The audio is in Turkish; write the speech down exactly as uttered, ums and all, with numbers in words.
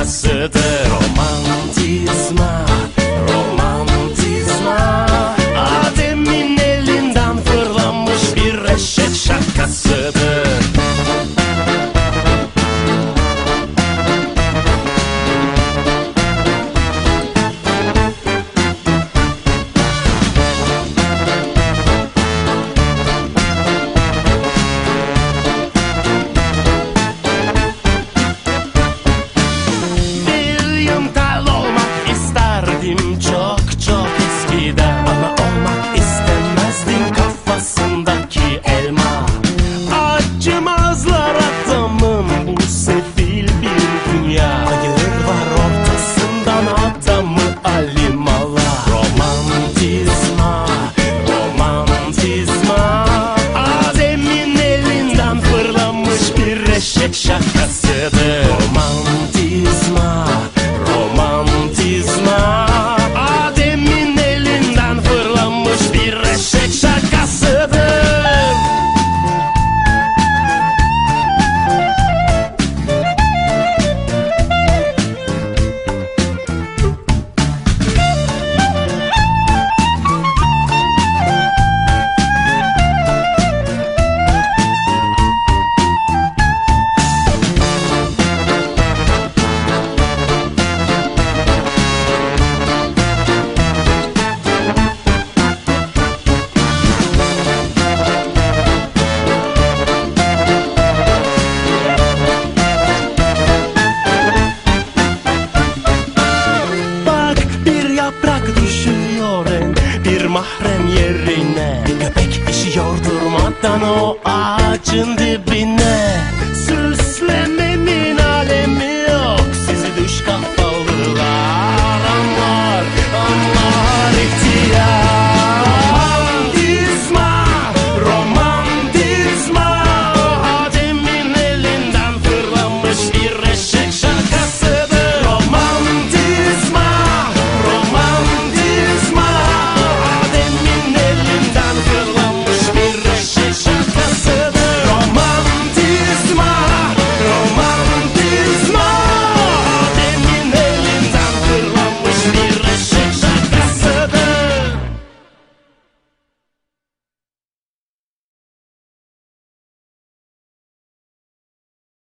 şakasıdır. Romantizma, romantizma, Adem'in elinden fırlanmış bir eşek şakasıdır. Çok çok eskiden, ama olmak istemezdim kafasındaki elma. Acımazlar adamım, bu sefil bir dünya. Hayır var ortasından, adamı alimalar. Romantizma, romantizma, Adem'in elinden fırlanmış bir eşek şakasıdır. Romantizma, romantizma, bir mahrem yerine. Bir köpek işiyor durmadan o ağacın dibine.